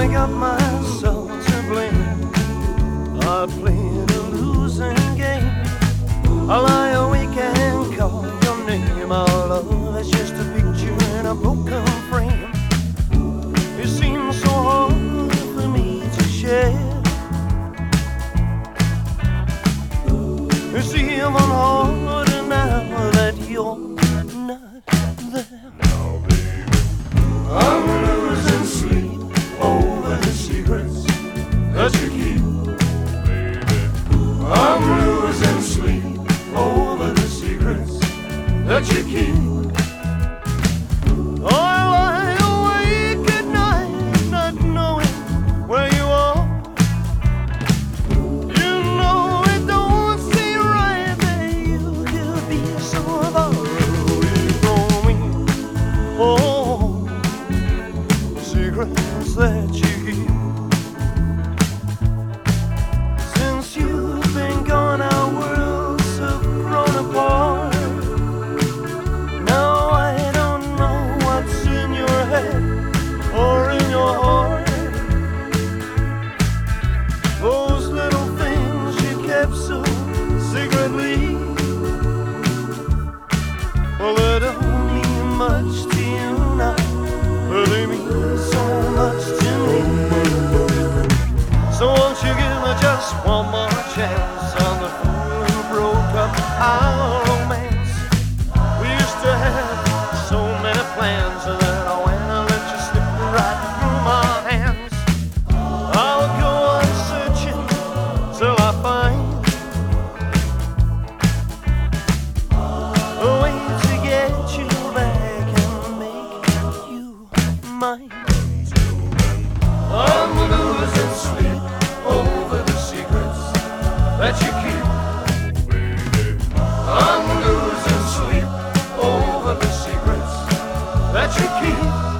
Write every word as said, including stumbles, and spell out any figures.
I got myself to blame. I played a losing game. I lie awake and call your name. Our love is just a picture in a broken frame. It seems so hard for me to share. It's even harder now that you're not there. Now, baby, I'm losing sleep over the secrets that you keep. baby, I'm losing sleep over the secrets that you keep. I lie awake at night, not knowing where you are. You know it don't seem right that you could be so far away from me. Oh, secrets that you keep. Since you've been gone, our worlds have grown apart. Now I don't know what's in your head or in your heart. Those little things you kept so secretly, well, they don't mean much to you now, but they mean so much to me. So won't you give me just one more chance on the fool who broke up our romance? We used to have so many plans that I went and let you slip right through my hands. I'll go on searching till I find a way to get you back and make you mine. I'm losing sleep over the secrets that you keep. baby, I'm losing sleep over the secrets that you keep.